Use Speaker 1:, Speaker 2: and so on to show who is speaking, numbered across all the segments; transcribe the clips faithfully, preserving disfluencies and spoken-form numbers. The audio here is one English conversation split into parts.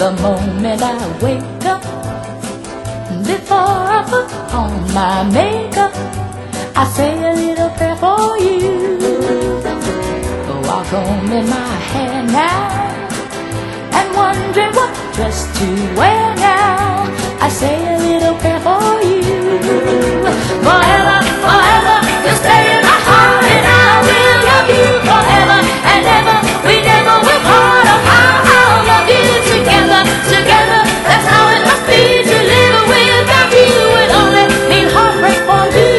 Speaker 1: The moment I wake up, before I put on my makeup, I say a little prayer for you. While combing my hair now and wondering what dress to wear now, I say a little prayer for you. Forever, forever, you'll stay in my heart, and I will love you forever and ever. We never will part. Oh, I'll love you together, together. That's how it must be to live without you. It only means heartbreak for you.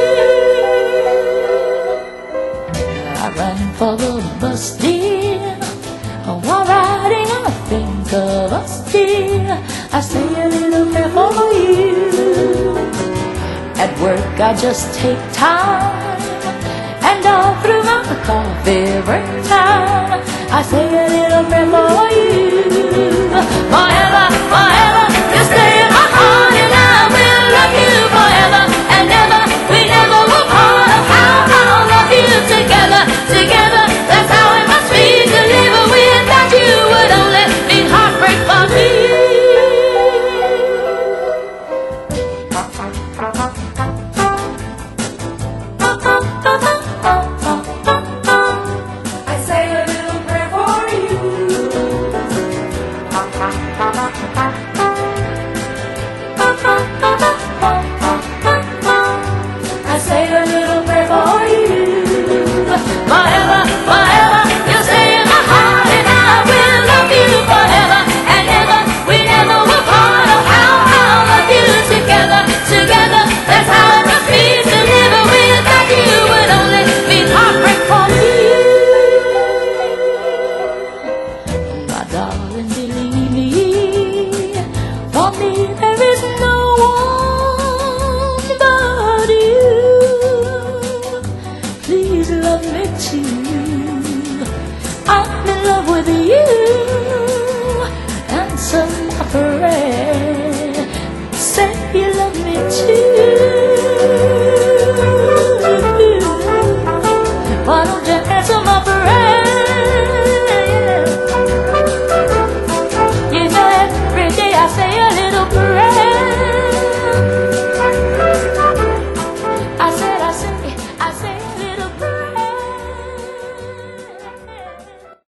Speaker 1: I run for the bus, dear. While riding, I think of us, dear. I say a little prayer for you. At work, I just take time, and all through my coffee break time, I say a little prayer for you. Forever, forever,